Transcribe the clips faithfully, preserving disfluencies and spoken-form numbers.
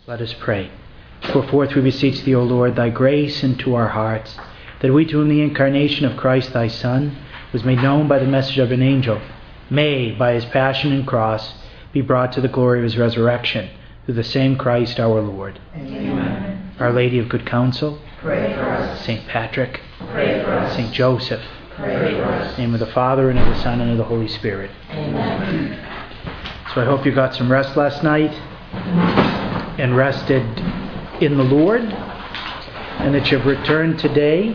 Let us pray. Pour forth, we beseech thee, O Lord, thy grace into our hearts, that we, to whom the incarnation of Christ thy Son was made known by the message of an angel, may, by his passion and cross, be brought to the glory of his resurrection, through the same Christ our Lord. Amen. Our Lady of Good Counsel, pray for us. Saint Patrick, pray for us. Saint Joseph, pray for us. in the name of the Father, and of the Son, and of the Holy Spirit. Amen. So I hope you got some rest last night and rested in the Lord, and that you've returned today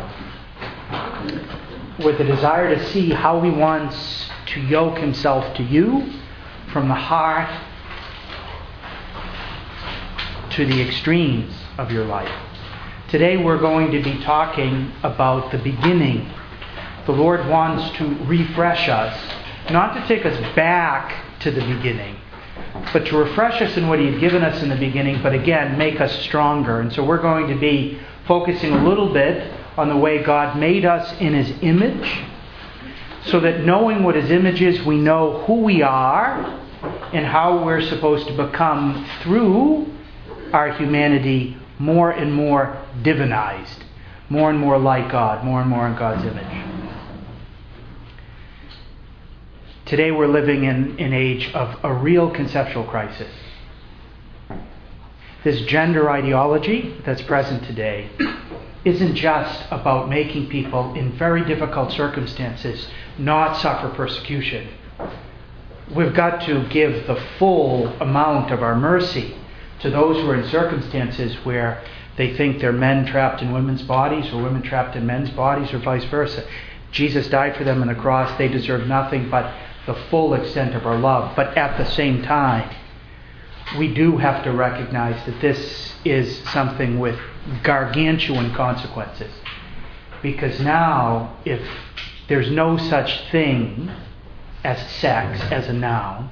with a desire to see how he wants to yoke himself to you from the heart to the extremes of your life. Today we're going to be talking about the beginning. The Lord wants to refresh us, not to take us back to the beginning, but to refresh us in what he had given us in the beginning, but again, make us stronger. And so we're going to be focusing a little bit on the way God made us in his image, so that knowing what his image is, we know who we are and how we're supposed to become, through our humanity, more and more divinized, more and more like God, more and more in God's image. Today we're living in an age of a real conceptual crisis. This gender ideology that's present today isn't just about making people in very difficult circumstances not suffer persecution. We've got to give the full amount of our mercy to those who are in circumstances where they think they're men trapped in women's bodies or women trapped in men's bodies, or vice versa. Jesus died for them on the cross. They deserve nothing but the full extent of our love. But at the same time, we do have to recognize that this is something with gargantuan consequences. Because now, if there's no such thing as sex as a noun,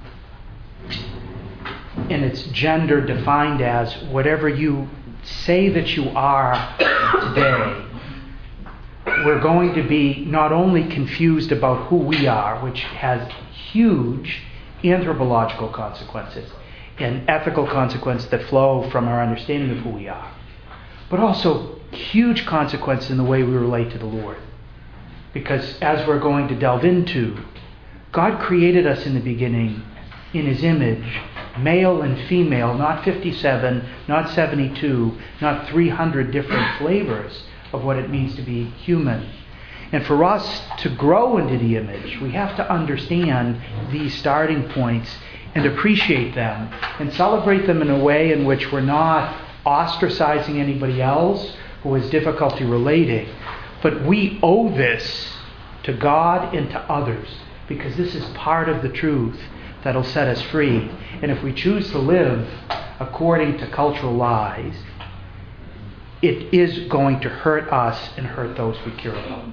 and it's gender defined as whatever you say that you are today, we're going to be not only confused about who we are, which has huge anthropological consequences and ethical consequences that flow from our understanding of who we are, but also huge consequences in the way we relate to the Lord. Because as we're going to delve into, God created us in the beginning in his image, male and female, not fifty-seven, not seventy-two, not three hundred different flavors of what it means to be human. And for us to grow into the image, we have to understand these starting points and appreciate them and celebrate them in a way in which we're not ostracizing anybody else who has difficulty relating, but we owe this to God and to others, because this is part of the truth that'll set us free. And if we choose to live according to cultural lies, it is going to hurt us and hurt those we care about.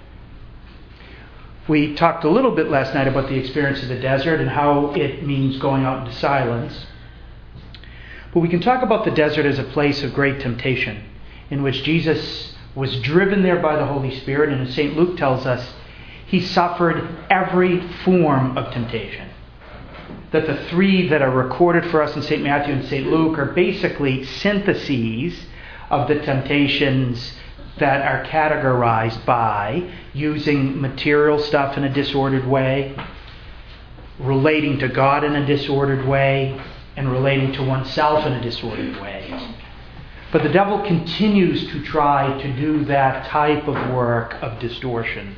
We talked a little bit last night about the experience of the desert and how it means going out into silence. But we can talk about the desert as a place of great temptation, in which Jesus was driven there by the Holy Spirit, and as Saint Luke tells us, he suffered every form of temptation. That the three that are recorded for us in Saint Matthew and Saint Luke are basically syntheses of the temptations that are categorized by using material stuff in a disordered way, relating to God in a disordered way, and relating to oneself in a disordered way. But the devil continues to try to do that type of work of distortion.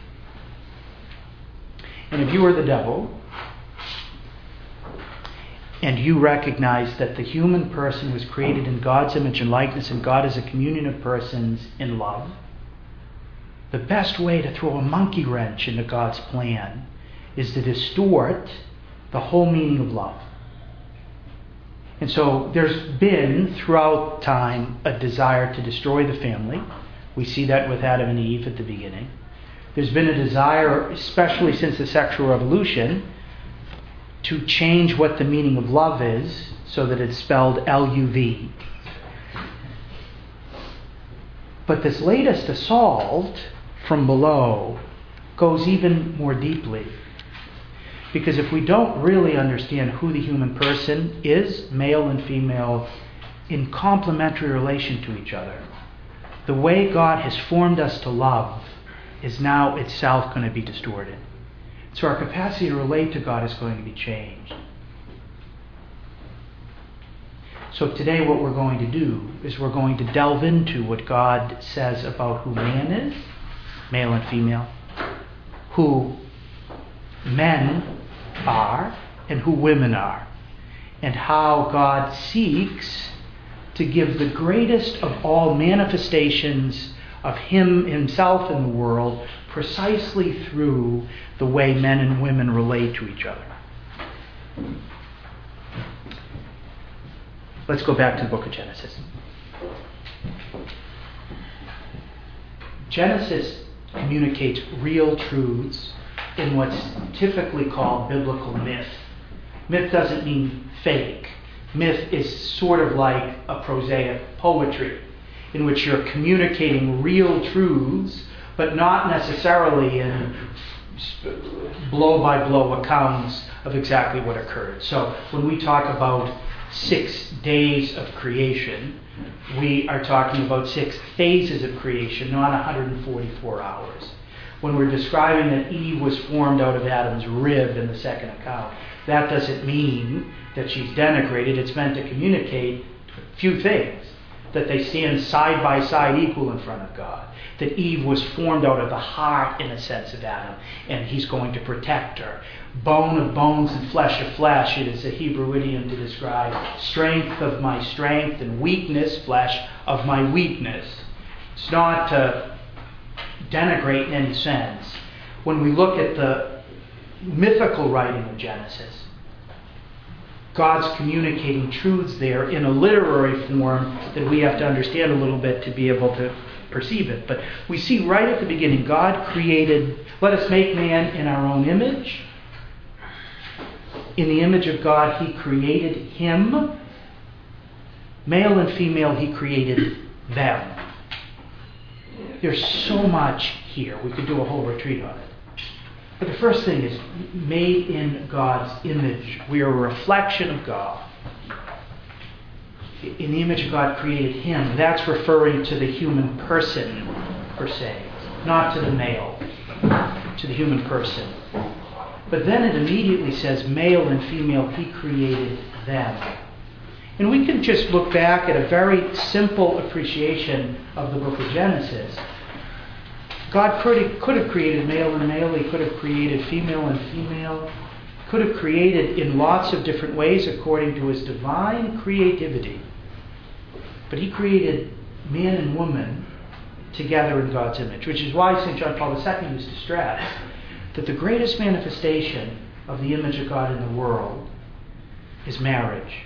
And if you are the devil, and you recognize that the human person was created in God's image and likeness, and God is a communion of persons in love, the best way to throw a monkey wrench into God's plan is to distort the whole meaning of love. And so there's been, throughout time, a desire to destroy the family. We see that with Adam and Eve at the beginning. There's been a desire, especially since the sexual revolution, to change what the meaning of love is so that it's spelled L U V. But this latest assault from below goes even more deeply. Because if we don't really understand who the human person is, male and female, in complementary relation to each other, the way God has formed us to love is now itself going to be distorted. So our capacity to relate to God is going to be changed. So today what we're going to do is we're going to delve into what God says about who man is, male and female, who men are, and who women are, and how God seeks to give the greatest of all manifestations of Him Himself in the world precisely through the way men and women relate to each other. Let's go back to the book of Genesis. Genesis communicates real truths in what's typically called biblical myth. Myth doesn't mean fake. Myth is sort of like a prosaic poetry in which you're communicating real truths, but not necessarily in blow-by-blow accounts of exactly what occurred. So when we talk about six days of creation, we are talking about six phases of creation, not one hundred forty-four hours. When we're describing that Eve was formed out of Adam's rib in the second account, that doesn't mean that she's denigrated. It's meant to communicate a few things. That they stand side by side equal in front of God. That Eve was formed out of the heart, in a sense, of Adam, and He's going to protect her. Bone of bones and flesh of flesh, it is a Hebrew idiom to describe strength of my strength and weakness, flesh of my weakness. It's not to denigrate in any sense. When we look at the mythical writing of Genesis, God's communicating truths there in a literary form that we have to understand a little bit to be able to perceive it. But we see right at the beginning, God created, let us make man in our own image. In the image of God, He created him. Male and female, He created them. There's so much here. We could do a whole retreat on it. But the first thing is made in God's image. We are a reflection of God. In the image of God created him. That's referring to the human person, per se. Not to the male. To the human person. But then it immediately says male and female, He created them. And we can just look back at a very simple appreciation of the book of Genesis. God could, could have created male and male. He could have created female and female. Could have created in lots of different ways according to His divine creativity. But He created man and woman together in God's image, which is why Saint John Paul the Second used to stress that the greatest manifestation of the image of God in the world is marriage.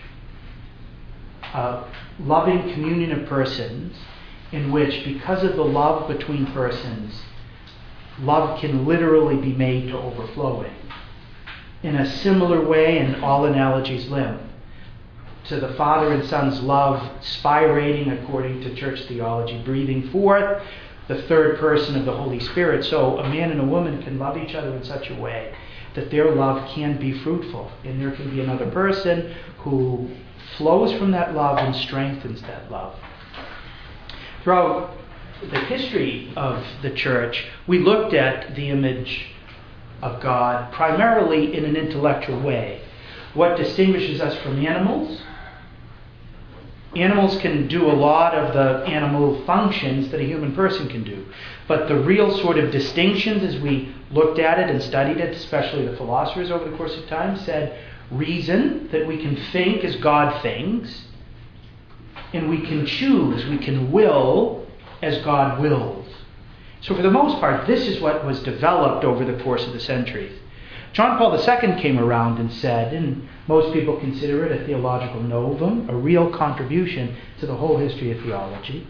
A loving communion of persons in which, because of the love between persons, love can literally be made to overflowing. In a similar way, and all analogies limp, to the Father and Son's love spirating according to church theology, breathing forth the third person of the Holy Spirit. So a man and a woman can love each other in such a way that their love can be fruitful. And there can be another person who flows from that love and strengthens that love. Throughout the history of the church, we looked at the image of God primarily in an intellectual way. What distinguishes us from animals? Animals can do a lot of the animal functions that a human person can do. But the real sort of distinctions, as we looked at it and studied it, especially the philosophers over the course of time, said reason, that we can think as God thinks, and we can choose, we can will as God wills. So for the most part, this is what was developed over the course of the centuries. John Paul the Second came around and said, and most people consider it a theological novum, a real contribution to the whole history of theology,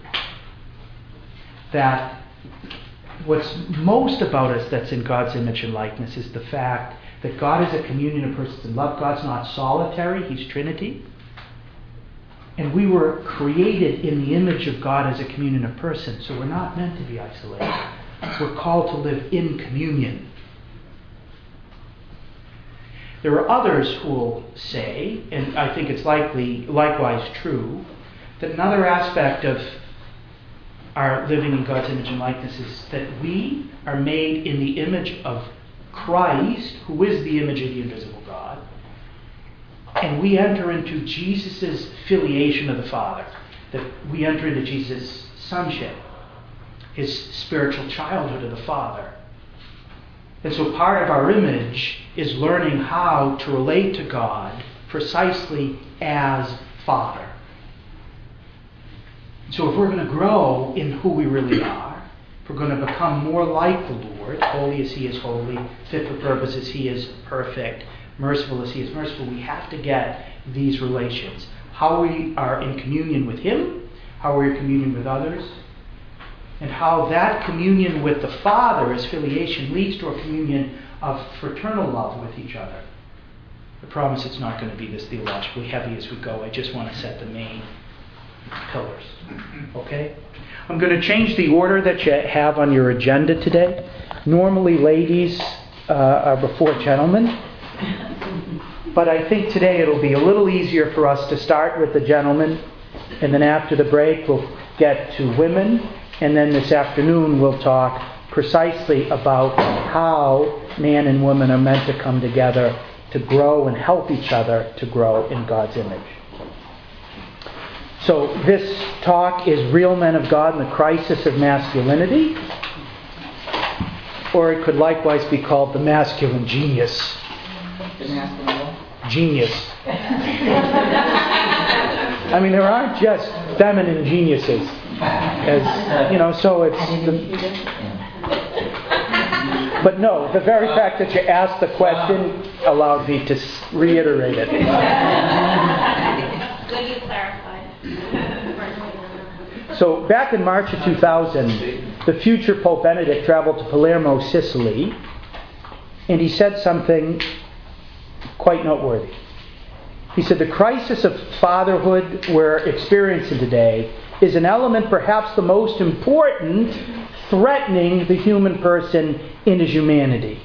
that what's most about us that's in God's image and likeness is the fact that God is a communion of persons in love. God's not solitary, He's Trinity. And we were created in the image of God as a communion of persons, so we're not meant to be isolated. We're called to live in communion. There are others who will say, and I think it's likely, likewise true, that another aspect of our living in God's image and likeness is that we are made in the image of Christ, who is the image of the invisible God, and we enter into Jesus' filiation of the Father, that we enter into Jesus' sonship, his spiritual childhood of the Father. And so part of our image is learning how to relate to God precisely as Father. So if we're going to grow in who we really are, if we're going to become more like the Lord, holy as he is holy, fit for purpose as he is perfect, merciful as he is merciful, we have to get these relations. How we are in communion with him, how we're in communion with others, and how that communion with the Father as filiation leads to a communion of fraternal love with each other. I promise it's not going to be this theologically heavy as we go. I just want to set the main pillars. Okay? I'm going to change the order that you have on your agenda today. Normally ladies uh, are before gentlemen. But I think today it'll be a little easier for us to start with the gentlemen, and then after the break we'll get to women, and then this afternoon we'll talk precisely about how man and woman are meant to come together to grow and help each other to grow in God's image. So this talk is Real Men of God and the Crisis of Masculinity, or it could likewise be called The Masculine Genius. The masculine Genius. I mean, there aren't just feminine geniuses, as you know. So it's. The, but no, the very fact that you asked the question allowed me to reiterate it. Good you clarified. So back in March of two thousand, the future Pope Benedict traveled to Palermo, Sicily, and he said something quite noteworthy. He said, the crisis of fatherhood we're experiencing today is an element perhaps the most important threatening the human person in his humanity.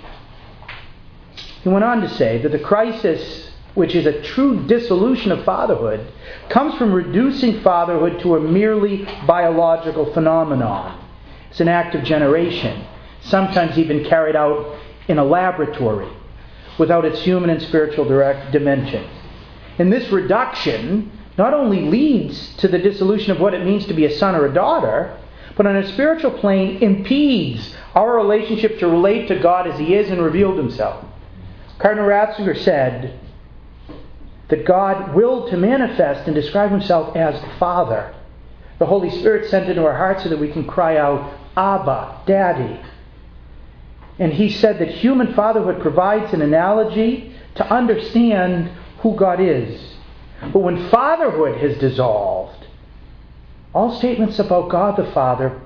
He went on to say that the crisis, which is a true dissolution of fatherhood, comes from reducing fatherhood to a merely biological phenomenon. It's an act of generation, sometimes even carried out in a laboratory, without its human and spiritual direct dimension. And this reduction not only leads to the dissolution of what it means to be a son or a daughter, but on a spiritual plane impedes our relationship to relate to God as he is and revealed himself. Cardinal Ratzinger said that God willed to manifest and describe himself as Father. The Holy Spirit sent into our hearts so that we can cry out, Abba, Daddy. And he said that human fatherhood provides an analogy to understand who God is. But when fatherhood has dissolved, all statements about God the Father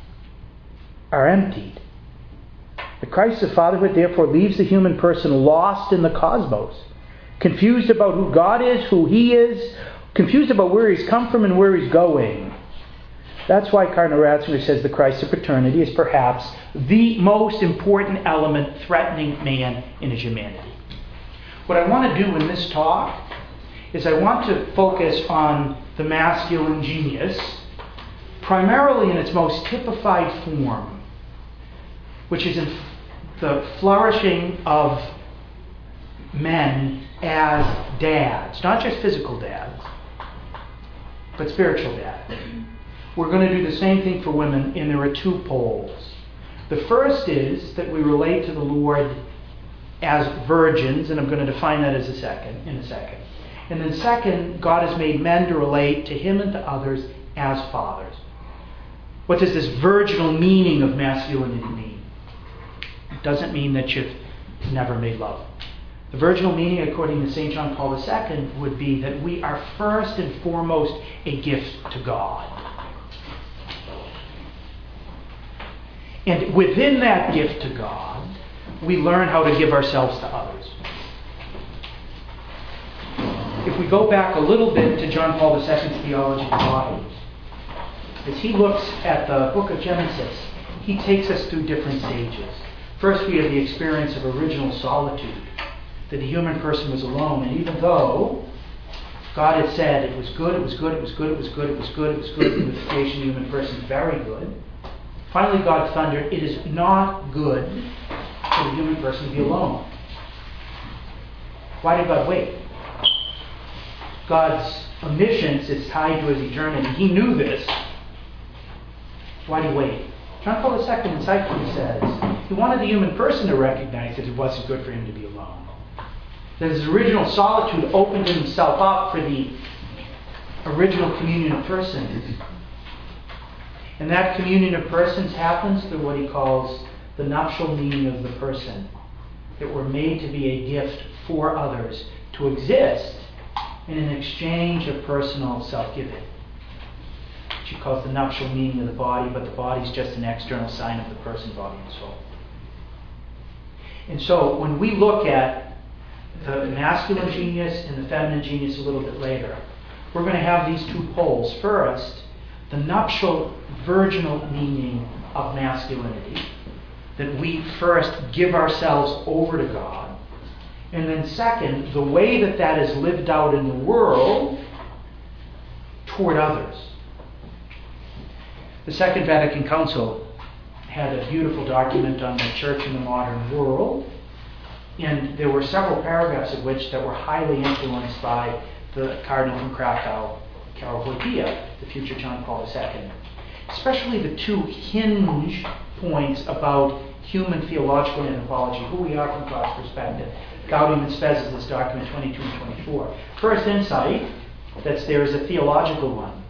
are emptied. The crisis of fatherhood therefore leaves the human person lost in the cosmos, confused about who God is, who he is, confused about where he's come from and where he's going. That's why Cardinal Ratzinger says the crisis of paternity is perhaps the most important element threatening man in his humanity. What I want to do in this talk is I want to focus on the masculine genius, primarily in its most typified form, which is in the flourishing of men as dads, not just physical dads, but spiritual dads. We're going to do the same thing for women, and there are two poles. The first is that we relate to the Lord as virgins, and I'm going to define that as a second, in a second. And then second, God has made men to relate to him and to others as fathers. What does this virginal meaning of masculinity mean? It doesn't mean that you've never made love. The virginal meaning, according to Saint John Paul the Second, would be that we are first and foremost a gift to God. And within that gift to God, we learn how to give ourselves to others. If we go back a little bit to John Paul the Second's theology of the body, as he looks at the book of Genesis, he takes us through different stages. First, we have the experience of original solitude, that the human person was alone, and even though God had said it was good, it was good, it was good, it was good, it was good, it was good, the creation of the human person is very good. Finally, God thundered, it is not good for the human person to be alone. Why did God wait? God's omniscience is tied to his eternity. He knew this. Why did he wait? John Paul the Second insightfully says he wanted the human person to recognize that it wasn't good for him to be alone. That his original solitude opened himself up for the original communion of persons. And that communion of persons happens through what he calls the nuptial meaning of the person. That we're made to be a gift for others, to exist in an exchange of personal self-giving. Which he calls the nuptial meaning of the body, but the body is just an external sign of the person, body, and soul. And so when we look at the masculine genius and the feminine genius a little bit later, we're going to have these two poles. First, the nuptial virginal meaning of masculinity, that we first give ourselves over to God. And then second, the way that that is lived out in the world toward others. The Second Vatican Council had a beautiful document on the church in the modern world, and there were several paragraphs of which that were highly influenced by the Cardinal from Krakow, Karol Wojtyła, the future John Paul the Second. Especially the two hinge points about human theological anthropology, who we are from God's perspective. Gaudium et Spes is this document twenty-two and twenty-four. First insight that's there is a theological one.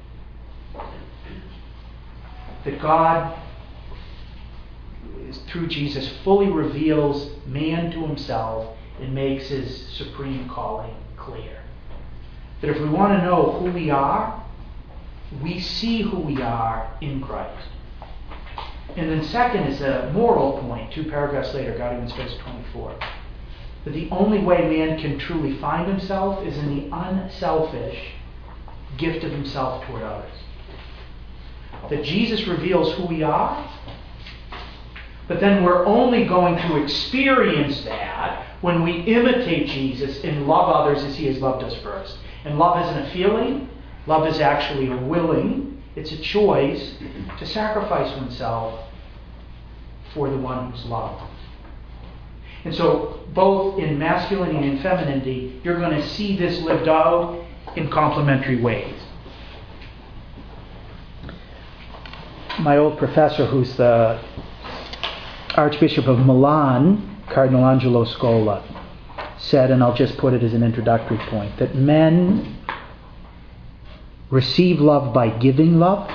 That God, through Jesus, fully reveals man to himself and makes his supreme calling clear. That if we want to know who we are, we see who we are in Christ. And then second is a moral point, two paragraphs later, Gaudium et Spes twenty-four. That the only way man can truly find himself is in the unselfish gift of himself toward others. That Jesus reveals who we are, but then we're only going to experience that when we imitate Jesus and love others as he has loved us first. And love isn't a feeling, love is actually a willing, it's a choice to sacrifice oneself for the one who's loved. And so, both in masculinity and femininity, you're going to see this lived out in complementary ways. My old professor, who's the Archbishop of Milan, Cardinal Angelo Scola, said, and I'll just put it as an introductory point, that men receive love by giving love,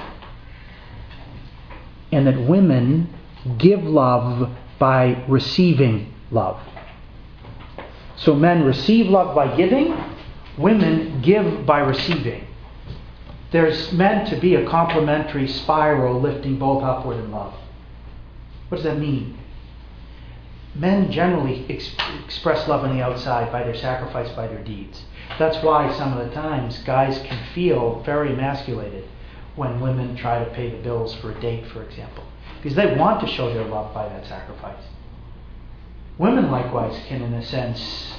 and that women give love by receiving love. So men receive love by giving, women give by receiving. There's meant to be a complementary spiral lifting both upward in love. What does that mean? Men generally ex- express love on the outside by their sacrifice, by their deeds. That's why some of the times guys can feel very emasculated when women try to pay the bills for a date, for example. Because they want to show their love by that sacrifice. Women likewise can, in a sense,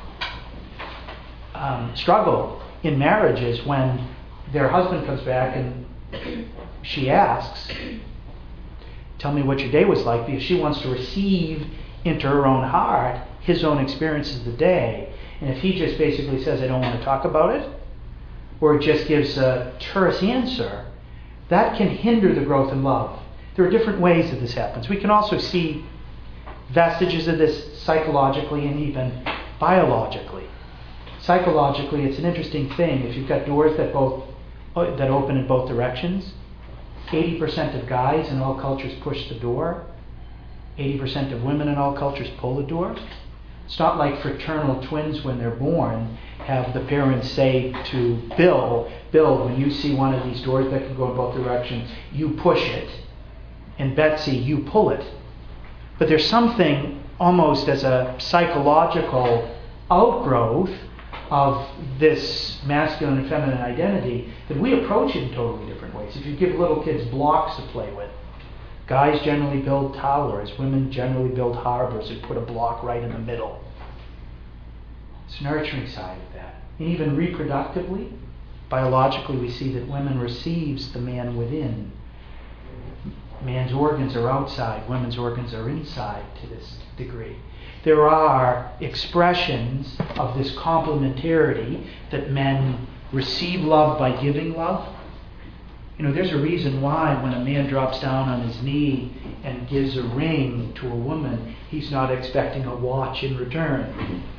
um, struggle in marriages when their husband comes back and she asks, tell me what your day was like, because she wants to receive into her own heart his own experiences of the day. And if he just basically says, I don't want to talk about it, or just gives a terse answer, that can hinder the growth in love. There are different ways that this happens. We can also see vestiges of this psychologically and even biologically. Psychologically, it's an interesting thing. If you've got doors that both that open in both directions, eighty percent of guys in all cultures push the door. eighty percent of women in all cultures pull the door. It's not like fraternal twins when they're born have the parents say to Bill, Bill, when you see one of these doors that can go in both directions, you push it. And Betsy, you pull it. But there's something almost as a psychological outgrowth of this masculine and feminine identity that we approach it in totally different ways. If you give little kids blocks to play with, guys generally build towers, women generally build harbors and put a block right in the middle. It's the nurturing side of that. And even reproductively, biologically, we see that women receives the man within. Man's organs are outside, women's organs are inside to this degree. There are expressions of this complementarity that men receive love by giving love. You know, there's a reason why when a man drops down on his knee and gives a ring to a woman, he's not expecting a watch in return.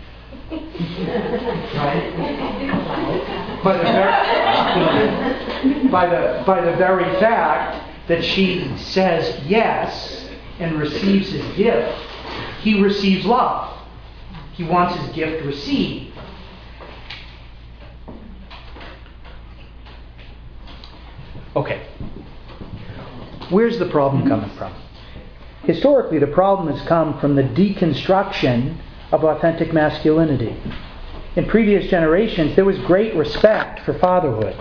Right? By the, very, by, the, by the very fact that she says yes and receives his gift, he receives love. He wants his gift received. Okay. Where's the problem coming from? Historically, the problem has come from the deconstruction of authentic masculinity. In previous generations, there was great respect for fatherhood.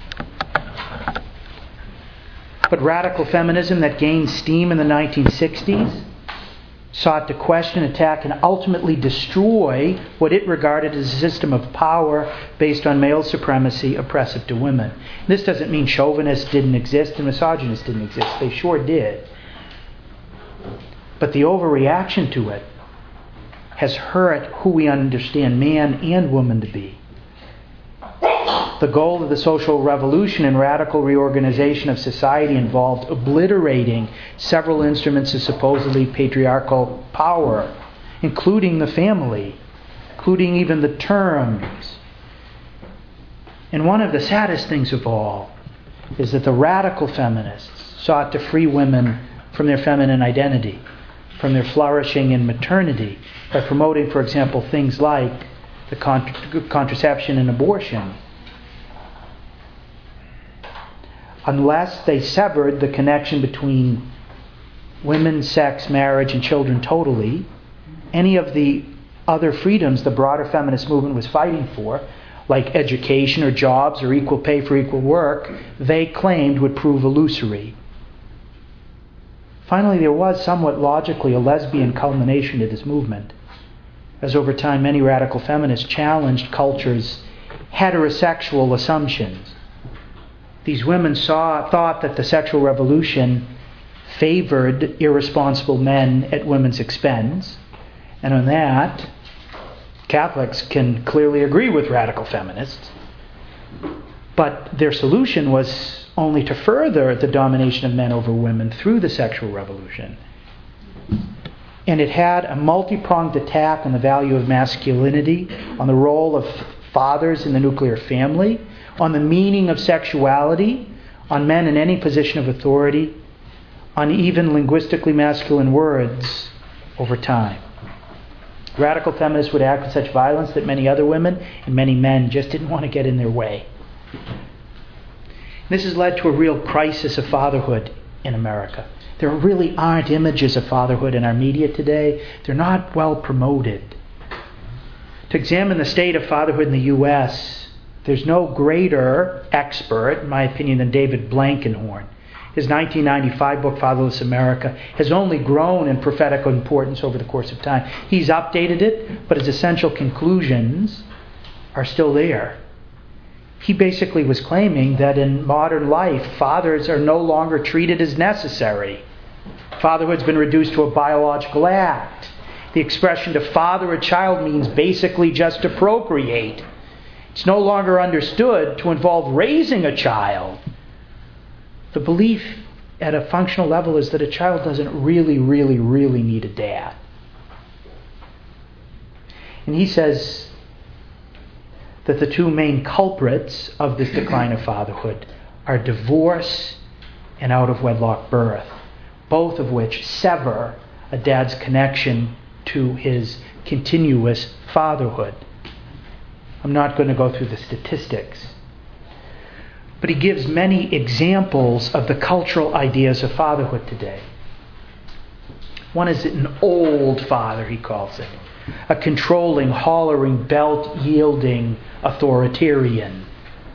But radical feminism that gained steam in the nineteen sixties sought to question, attack, and ultimately destroy what it regarded as a system of power based on male supremacy oppressive to women. This doesn't mean chauvinists didn't exist and misogynists didn't exist. They sure did. But the overreaction to it has hurt who we understand man and woman to be. The goal of the social revolution and radical reorganization of society involved obliterating several instruments of supposedly patriarchal power, including the family, including even the terms. And one of the saddest things of all is that the radical feminists sought to free women from their feminine identity, from their flourishing in maternity, by promoting, for example, things like the contra- contraception and abortion. Unless they severed the connection between women, sex, marriage, and children totally, any of the other freedoms the broader feminist movement was fighting for, like education or jobs or equal pay for equal work, they claimed would prove illusory. Finally, there was somewhat logically a lesbian culmination to this movement, as over time many radical feminists challenged culture's heterosexual assumptions. These women saw, thought that the sexual revolution favored irresponsible men at women's expense. And on that, Catholics can clearly agree with radical feminists. But their solution was only to further the domination of men over women through the sexual revolution. And it had a multi-pronged attack on the value of masculinity, on the role of fathers in the nuclear family, on the meaning of sexuality, on men in any position of authority, on even linguistically masculine words over time. Radical feminists would act with such violence that many other women and many men just didn't want to get in their way. This has led to a real crisis of fatherhood in America. There really aren't images of fatherhood in our media today. They're not well promoted. To examine the state of fatherhood in the U S, there's no greater expert, in my opinion, than David Blankenhorn. His nineteen ninety-five book, Fatherless America, has only grown in prophetic importance over the course of time. He's updated it, but his essential conclusions are still there. He basically was claiming that in modern life, fathers are no longer treated as necessary. Fatherhood's been reduced to a biological act. The expression to father a child means basically just to procreate. It's no longer understood to involve raising a child. The belief at a functional level is that a child doesn't really, really, really need a dad. And he says that the two main culprits of this decline of fatherhood are divorce and out-of-wedlock birth, both of which sever a dad's connection to his continuous fatherhood. I'm not going to go through the statistics. But he gives many examples of the cultural ideas of fatherhood today. One is an old father, he calls it. A controlling, hollering, belt-yielding authoritarian.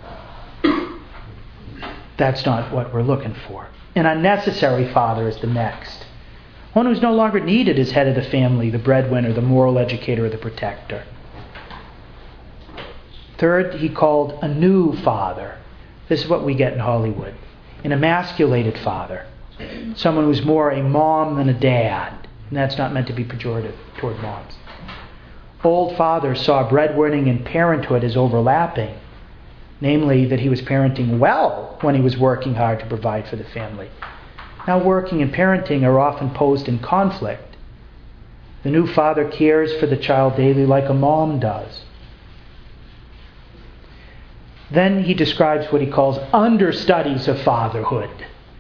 That's not what we're looking for. An unnecessary father is the next. One who's no longer needed as head of the family, the breadwinner, the moral educator, or the protector. Third, he called a new father. This is what we get in Hollywood. An emasculated father. Someone who's more a mom than a dad. And that's not meant to be pejorative toward moms. Old father saw breadwinning and parenthood as overlapping. Namely, that he was parenting well when he was working hard to provide for the family. Now working and parenting are often posed in conflict. The new father cares for the child daily like a mom does. Then he describes what he calls understudies of fatherhood.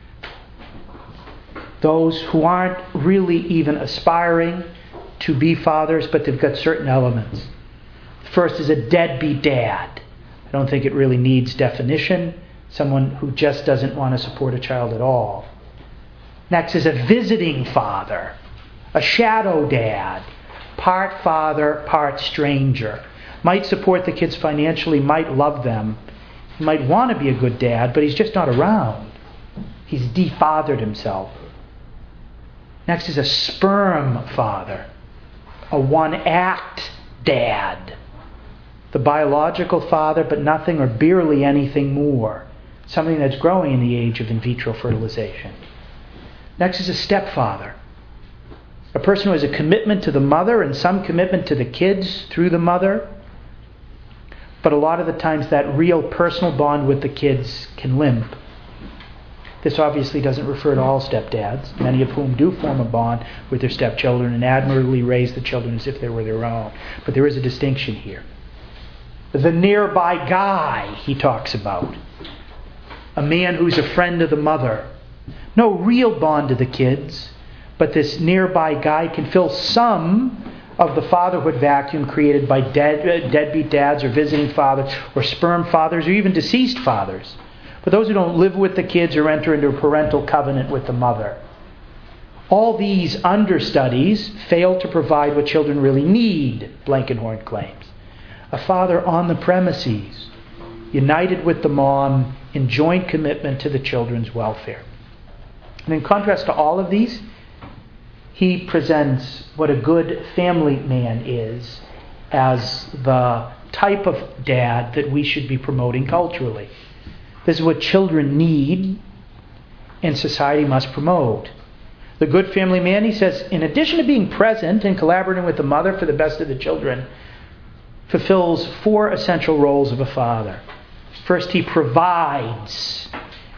Those who aren't really even aspiring to be fathers, but they've got certain elements. First is a deadbeat dad. I don't think it really needs definition. Someone who just doesn't want to support a child at all. Next is a visiting father. A shadow dad. Part father, part stranger. Might support the kids financially, might love them. He might want to be a good dad, but he's just not around. He's defathered himself. Next is a sperm father. A one-act dad. The biological father, but nothing or barely anything more. Something that's growing in the age of in vitro fertilization. Next is a stepfather. A person who has a commitment to the mother and some commitment to the kids through the mother. But a lot of the times that real personal bond with the kids can limp. This obviously doesn't refer to all stepdads, many of whom do form a bond with their stepchildren and admirably raise the children as if they were their own. But there is a distinction here. The nearby guy he talks about. A man who's a friend of the mother. No real bond to the kids, but this nearby guy can fill some of the fatherhood vacuum created by dead, uh, deadbeat dads or visiting fathers or sperm fathers or even deceased fathers. For those who don't live with the kids or enter into a parental covenant with the mother. All these understudies fail to provide what children really need, Blankenhorn claims. A father on the premises, united with the mom in joint commitment to the children's welfare. And in contrast to all of these, he presents what a good family man is as the type of dad that we should be promoting culturally. This is what children need and society must promote. The good family man, he says, in addition to being present and collaborating with the mother for the best of the children, fulfills four essential roles of a father. First, he provides.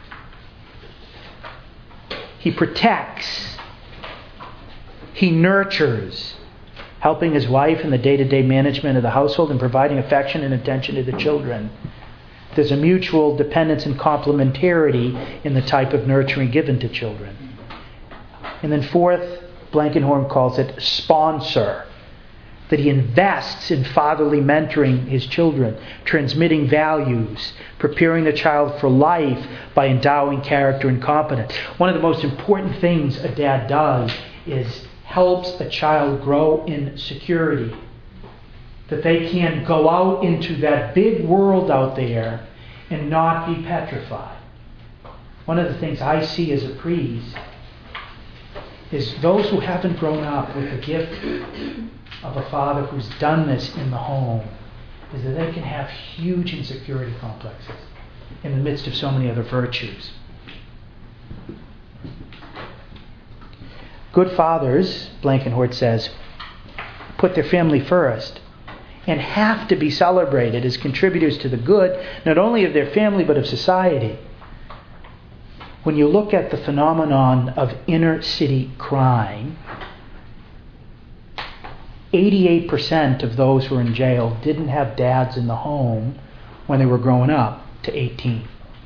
He protects. He nurtures, helping his wife in the day-to-day management of the household and providing affection and attention to the children. There's a mutual dependence and complementarity in the type of nurturing given to children. And then fourth, Blankenhorn calls it sponsor. That he invests in fatherly mentoring his children, transmitting values, preparing the child for life by endowing character and competence. One of the most important things a dad does is helps a child grow in security. That they can go out into that big world out there and not be petrified. One of the things I see as a priest is those who haven't grown up with the gift of a father who's done this in the home, is that they can have huge insecurity complexes in the midst of so many other virtues. Good fathers, Blankenhorn says, put their family first and have to be celebrated as contributors to the good, not only of their family, but of society. When you look at the phenomenon of inner city crime, eighty-eight percent of those who are in jail didn't have dads in the home when they were growing up to eighteen.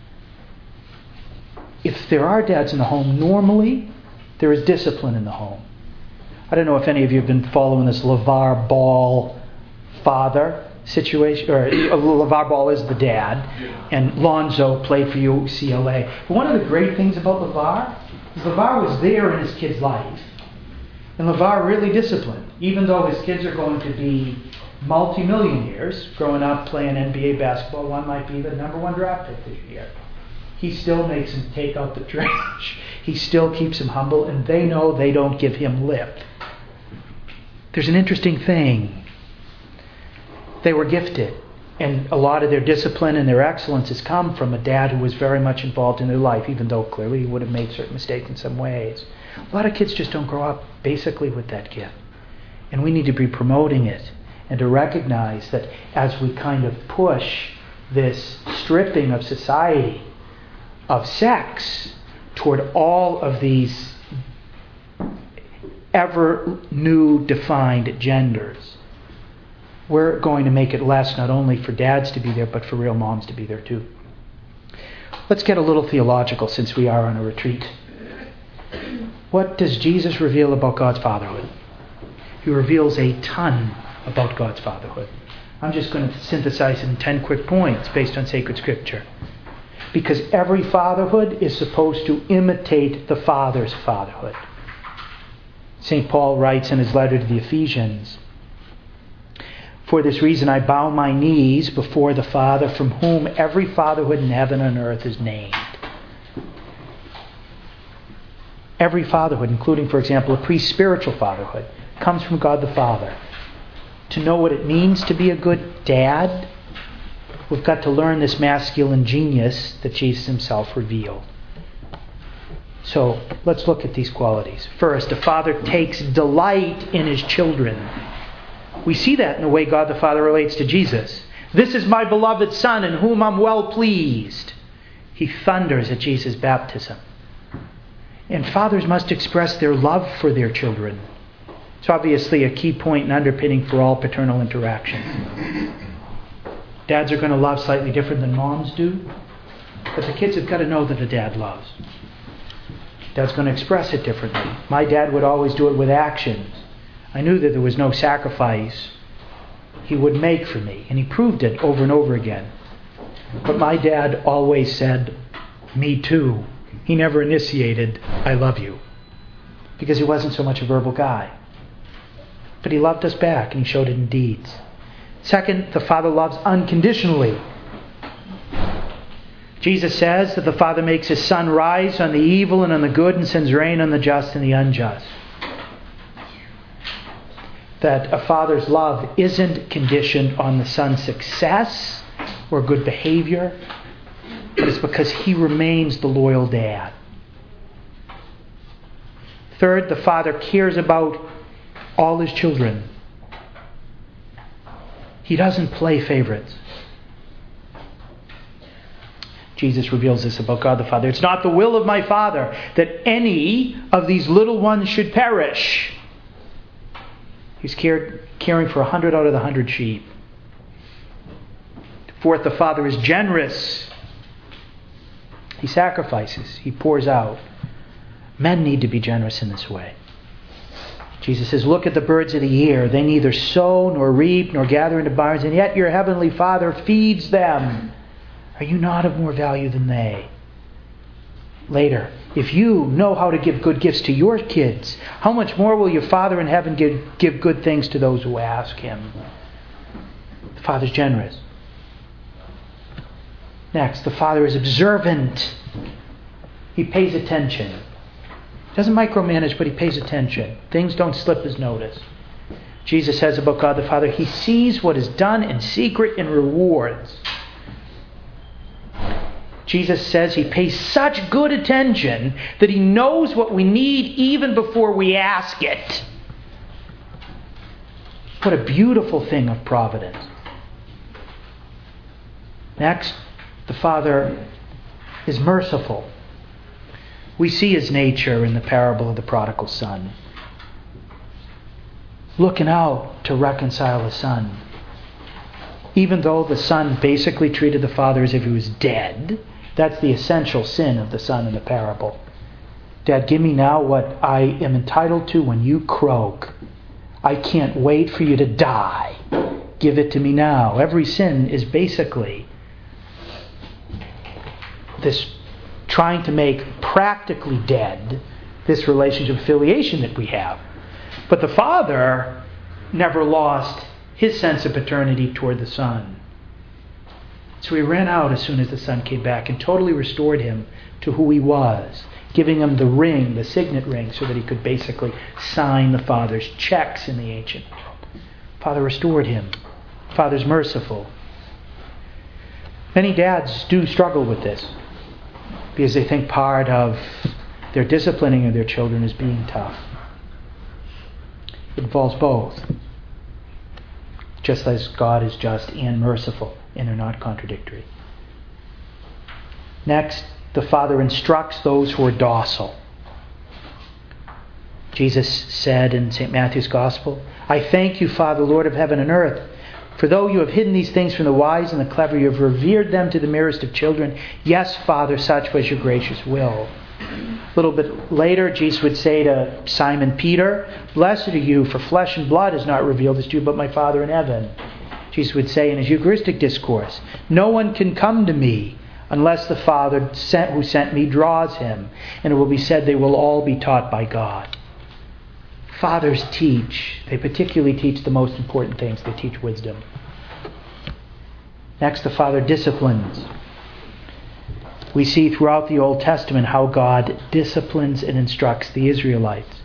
If there are dads in the home, normally there is discipline in the home. I don't know if any of you have been following this LeVar Ball father situation, or LeVar Ball is the dad, and Lonzo played for U C L A. But one of the great things about LeVar is LeVar was there in his kid's life. And LeVar really disciplined, even though his kids are going to be multi-millionaires, growing up playing N B A basketball. One might be the number one draft pick this year. He still makes him take out the trash. He still keeps him humble, and they know they don't give him lip. There's an interesting thing. They were gifted. And a lot of their discipline and their excellence has come from a dad who was very much involved in their life, even though clearly he would have made certain mistakes in some ways. A lot of kids just don't grow up basically with that gift. And we need to be promoting it and to recognize that as we kind of push this stripping of society of sex toward all of these ever new defined genders, we're going to make it less not only for dads to be there, but for real moms to be there too. Let's get a little theological since we are on a retreat. What does Jesus reveal about God's fatherhood? He reveals a ton about God's fatherhood. I'm just going to synthesize it in ten quick points based on sacred scripture. Because every fatherhood is supposed to imitate the Father's fatherhood. Saint Paul writes in his letter to the Ephesians, "For this reason I bow my knees before the Father, from whom every fatherhood in heaven and earth is named." Every fatherhood, including, for example, a pre-spiritual fatherhood, comes from God the Father. To know what it means to be a good dad, we've got to learn this masculine genius that Jesus himself revealed. So let's look at these qualities. First, a father takes delight in his children. We see that in the way God the Father relates to Jesus. "This is my beloved Son in whom I'm well pleased." He thunders at Jesus' baptism. And fathers must express their love for their children. It's obviously a key point and underpinning for all paternal interaction. Dads are going to love slightly different than moms do, but the kids have got to know that a dad loves. Dad's going to express it differently. My dad would always do it with actions. I knew that there was no sacrifice he would make for me, and he proved it over and over again. But my dad always said, "Me too." He never initiated, "I love you," because he wasn't so much a verbal guy. But he loved us back, and he showed it in deeds. Second, the Father loves unconditionally. Jesus says that the Father makes his sun rise on the evil and on the good and sends rain on the just and the unjust. That a father's love isn't conditioned on the son's success or good behavior, but it's because he remains the loyal dad. Third, the Father cares about all his children. He doesn't play favorites. Jesus reveals this about God the Father. "It's not the will of my Father that any of these little ones should perish." He's cared, caring for a hundred out of the hundred sheep. Fourth, the Father is generous. He sacrifices. He pours out. Men need to be generous in this way. Jesus says, "Look at the birds of the air. They neither sow nor reap nor gather into barns, and yet your heavenly Father feeds them. Are you not of more value than they?" Later, "If you know how to give good gifts to your kids, how much more will your Father in heaven give, give good things to those who ask him?" The Father's generous. Next, the Father is observant. He pays attention. He doesn't micromanage, but he pays attention. Things don't slip his notice. Jesus says about God the Father, he sees what is done in secret and rewards. Jesus says he pays such good attention that he knows what we need even before we ask it. What a beautiful thing of providence. Next, the Father is merciful. We see his nature in the parable of the prodigal son. Looking out to reconcile his son. Even though the son basically treated the father as if he was dead, that's the essential sin of the son in the parable. "Dad, give me now what I am entitled to when you croak. I can't wait for you to die. Give it to me now." Every sin is basically this trying to make practically dead this relationship of affiliation that we have. But the Father never lost his sense of paternity toward the Son. So he ran out as soon as the Son came back and totally restored him to who he was, giving him the ring, the signet ring, so that he could basically sign the Father's checks in the ancient world. Father restored him. Father's merciful. Many dads do struggle with this because they think part of their disciplining of their children is being tough. It involves both. Just as God is just and merciful, and they're not contradictory. Next, the Father instructs those who are docile. Jesus said in Saint Matthew's Gospel, I thank you, Father, Lord of heaven and earth, for though you have hidden these things from the wise and the clever, you have revered them to the merest of children. Yes, Father, such was your gracious will. A little bit later, Jesus would say to Simon Peter, Blessed are you, for flesh and blood has not revealed this to you, but my Father in heaven. Jesus would say in his Eucharistic discourse, No one can come to me unless the Father sent, who sent me draws him. And it will be said they will all be taught by God. Fathers teach. They particularly teach the most important things. They teach wisdom. Next, the Father disciplines. We see throughout the Old Testament how God disciplines and instructs the Israelites.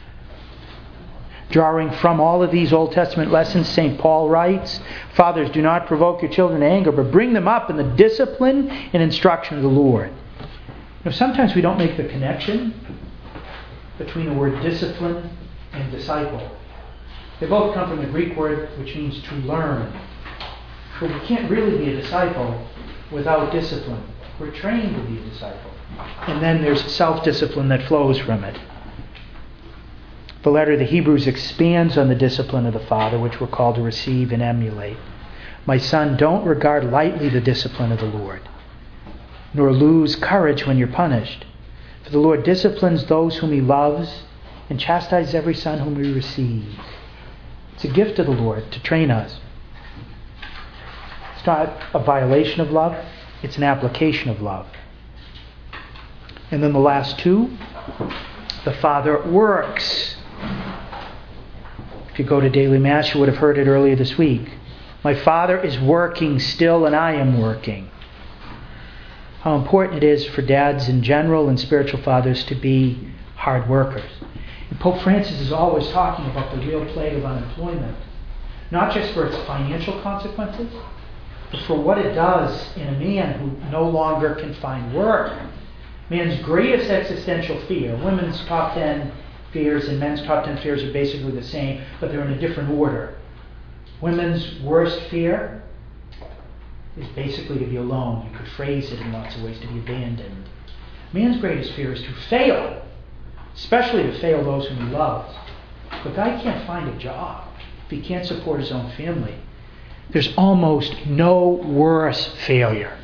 Drawing from all of these Old Testament lessons, Saint Paul writes, Fathers, do not provoke your children to anger, but bring them up in the discipline and instruction of the Lord. Now, sometimes we don't make the connection between the word discipline and disciple. They both come from the Greek word which means to learn. But we can't really be a disciple without discipline. We're trained to be a disciple. And then there's self-discipline that flows from it. The letter of the Hebrews expands on the discipline of the Father, which we're called to receive and emulate. My son, don't regard lightly the discipline of the Lord, nor lose courage when you're punished. For the Lord disciplines those whom he loves and chastises every son whom he receives. It's a gift of the Lord to train us. It's not a violation of love. It's an application of love. And then the last two, the Father works. If you go to Daily Mass, you would have heard it earlier this week. My Father is working still and I am working. How important it is for dads in general and spiritual fathers to be hard workers. And Pope Francis is always talking about the real plague of unemployment. Not just for its financial consequences, but for what it does in a man who no longer can find work. Man's greatest existential fear, women's top ten fears and men's top ten fears are basically the same, but they're in a different order. Women's worst fear is basically to be alone. You could phrase it in lots of ways, to be abandoned. Man's greatest fear is to fail, especially to fail those whom he loves. If a guy can't find a job, if he can't support his own family, there's almost no worse failure.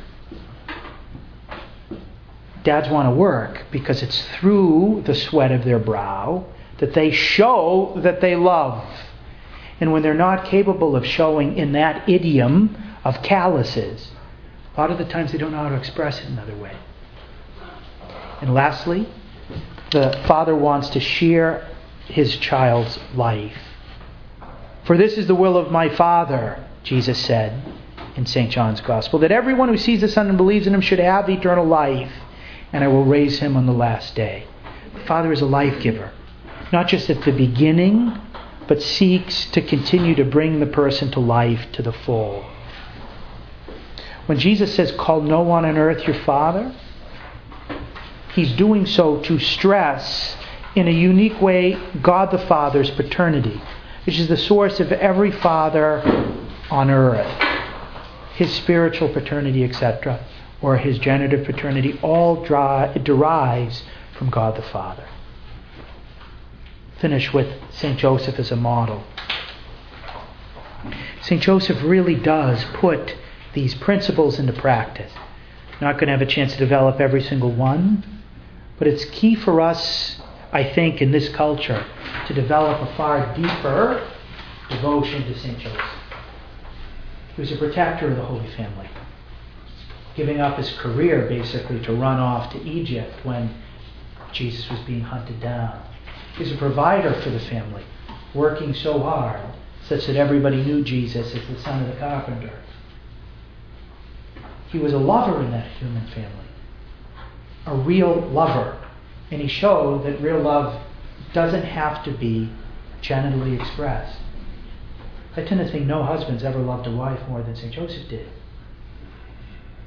Dads want to work because it's through the sweat of their brow that they show that they love. And when they're not capable of showing in that idiom of calluses, a lot of the times they don't know how to express it another way. And lastly, the Father wants to share his child's life. For this is the will of my Father, Jesus said in Saint John's Gospel, that everyone who sees the Son and believes in him should have eternal life, and I will raise him on the last day. The Father is a life giver, not just at the beginning, but seeks to continue to bring the person to life to the full. When Jesus says, call no one on earth your Father, he's doing so to stress in a unique way God the Father's paternity, which is the source of every father on earth. His spiritual paternity, et cetera, or his generative paternity, all dri- derives from God the Father. Finish with Saint Joseph as a model. Saint Joseph really does put these principles into practice. Not going to have a chance to develop every single one, but it's key for us, I think, in this culture to develop a far deeper devotion to Saint Joseph. He was a protector of the Holy Family, giving up his career basically to run off to Egypt when Jesus was being hunted down. He was a provider for the family, working so hard such that everybody knew Jesus as the son of the carpenter. He was a lover in that human family, a real lover. And he showed that real love doesn't have to be genitally expressed. I tend to think no husband's ever loved a wife more than Saint Joseph did.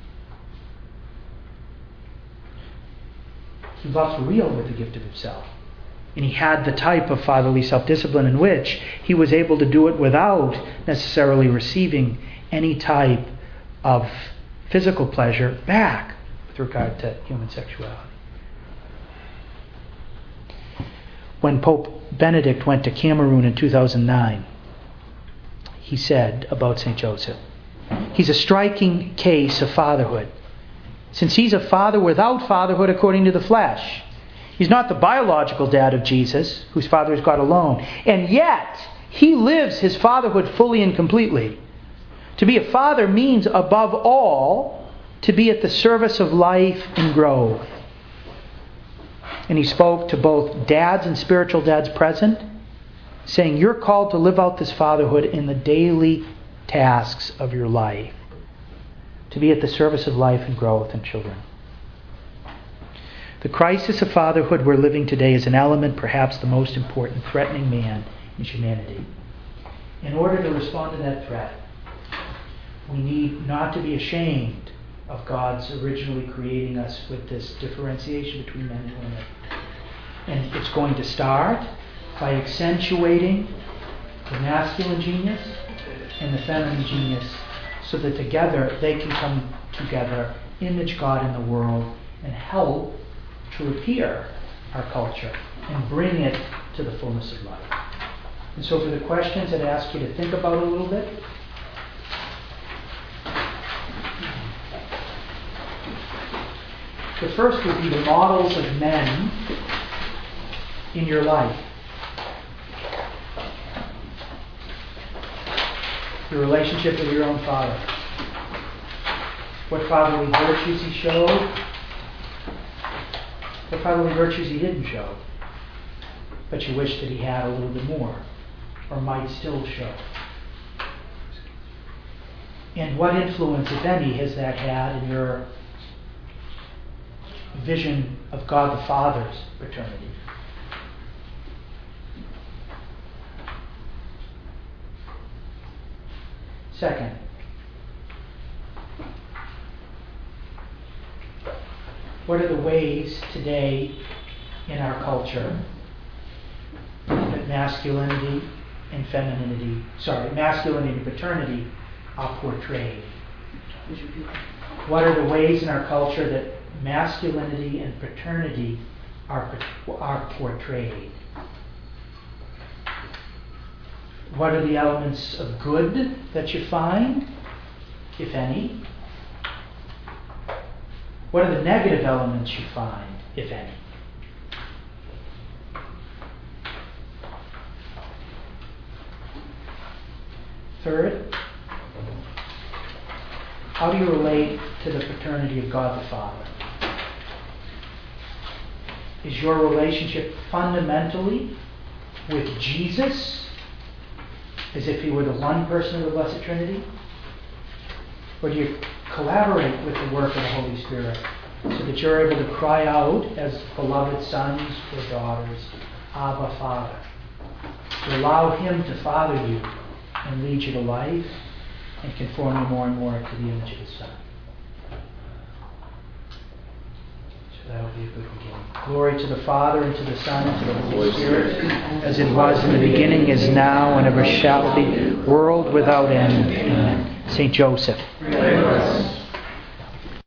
he was also real with the gift of himself. And he had the type of fatherly self-discipline in which he was able to do it without necessarily receiving any type of physical pleasure back with regard to human sexuality. When Pope Benedict went to Cameroon in two thousand nine, he said about Saint Joseph, he's a striking case of fatherhood, since he's a father without fatherhood according to the flesh. He's not the biological dad of Jesus, whose father is God alone, and yet he lives his fatherhood fully and completely. To be a father means, above all, to be at the service of life and growth. And he spoke to both dads and spiritual dads present, saying, you're called to live out this fatherhood in the daily tasks of your life, to be at the service of life and growth in children. The crisis of fatherhood we're living today is an element, perhaps the most important, threatening man in humanity. In order to respond to that threat, we need not to be ashamed of God's originally creating us with this differentiation between men and women. And it's going to start by accentuating the masculine genius and the feminine genius so that together they can come together, image God in the world, and help to repair our culture and bring it to the fullness of life. And so for the questions I'd ask you to think about a little bit. The first would be the models of men in your life. Your relationship with your own father. What fatherly virtues he showed. What fatherly virtues he didn't show. But you wish that he had a little bit more, or might still show. And what influence, if any, has that had in your vision of God the Father's paternity? Second, what are the ways today in our culture that masculinity and femininity, sorry, masculinity and paternity are portrayed? What are the ways in our culture that masculinity and paternity are, are portrayed? What are the elements of good that you find, if any? What are the negative elements you find, if any? Third, how do you relate to the paternity of God the Father? Is your relationship fundamentally with Jesus, as if he were the one person of the Blessed Trinity? Or do you collaborate with the work of the Holy Spirit so that you're able to cry out as beloved sons or daughters, Abba, Father, to allow him to father you and lead you to life and conform you more and more to the image of his Son? So that will be a good beginning. Glory to the Father, and to the Son, and to the Holy Spirit, as it was in the beginning, is now, and ever shall be, world without end. Amen. Saint Joseph.